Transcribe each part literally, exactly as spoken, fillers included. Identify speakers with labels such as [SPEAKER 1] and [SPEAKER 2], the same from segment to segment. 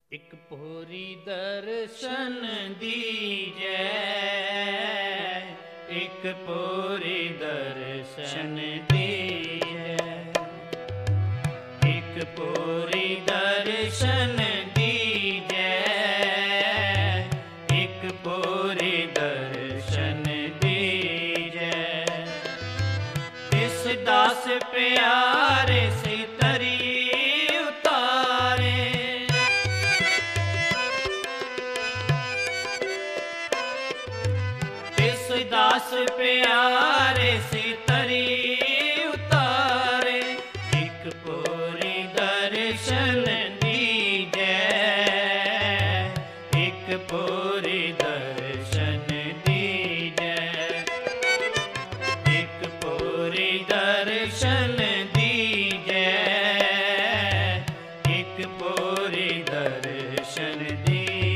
[SPEAKER 1] एक पूरी दर्शन दीजै, एक पूरी दर्शन दीजै, एक पूरी दर्शन दीजै, एक पूरी दर्शन दीजै। इस दास प्यारे से तरी दास प्यारे से तरी उतारे, एक पूरी दर्शन दीजै, एक पूरी दर्शन दीजै, एक पूरी दर्शन दीजै, एक पूरी दर्शन दीजै।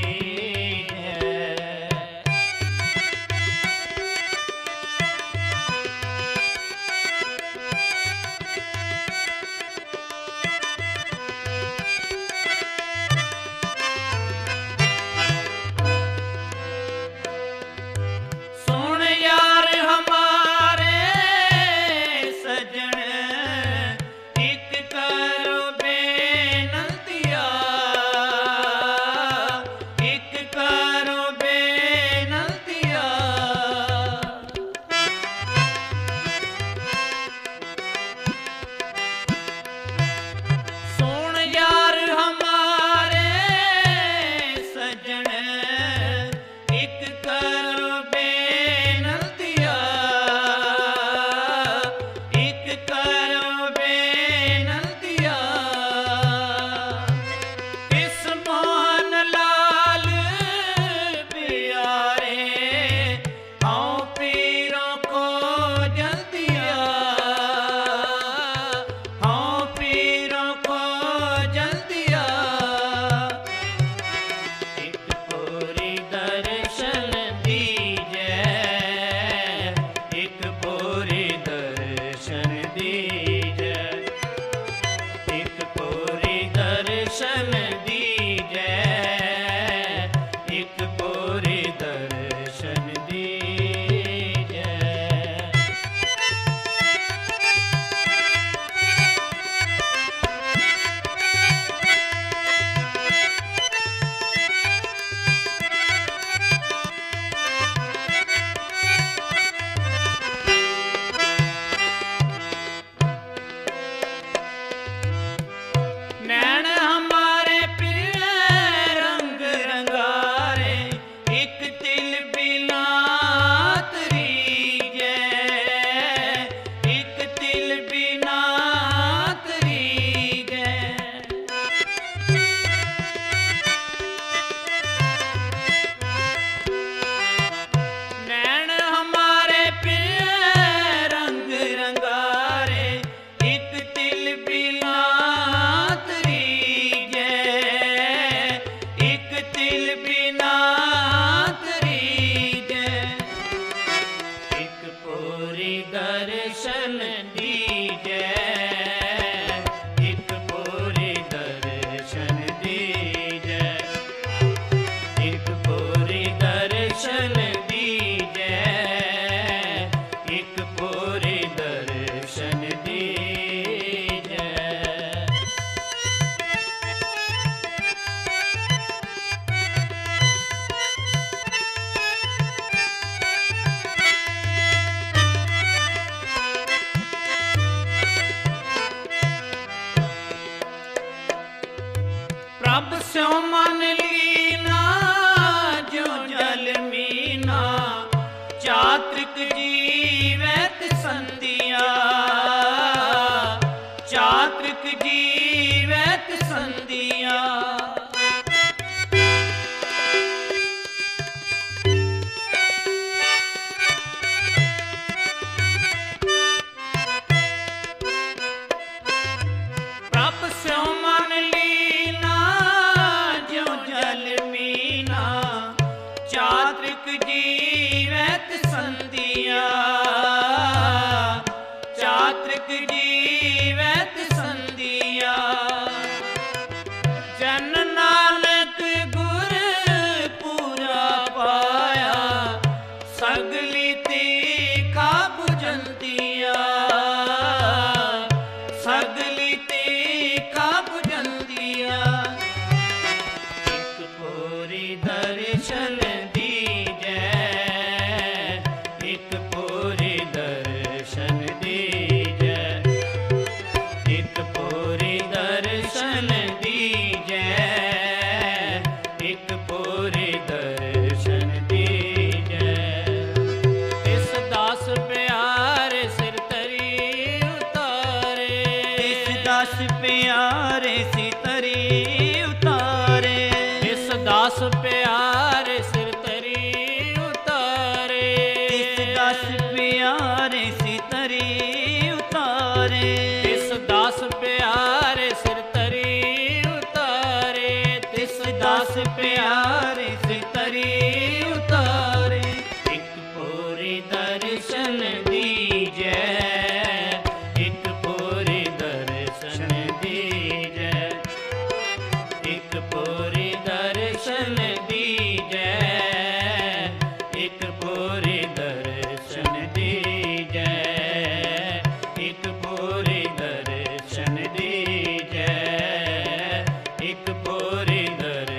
[SPEAKER 1] दर्शन दीजै, एक पूरी दर्शन दीजै, एक पूरी दर्शन दीजै, एक पूरी दर्शन दीजै। प्रभ स्यो मन लीना जो जल मीना, चात्रिक जीवैत संधिया, चात्रिक जीवैत संधिया। प्रभ स्यो मन लीना जो जल ਦਸ ਪਿਆਰੇ ਸਿਤਰੀ ਉਤਾਰੇ। ਇੱਕ ਪੂਰੀ ਦਰਸ਼ਨ ਦੀਜੈ, ਇੱਕ ਪੂਰੀ ਦਰਸ਼ਨ ਦੀਜੈ, ਇੱਕ ਪੂਰੀ ਦਰਸ਼ਨ ਦੀਜੈ, ਇੱਕ ਪੂਰੀ ਦਰਸ਼ਨ ਦੀਜੈ, ਇੱਕ ਪੂਰੀ ਦਰਸ਼ਨ ਦੀਜੈ, ਇੱਕ ਪੂਰੀ ਦਰਸ਼ਨ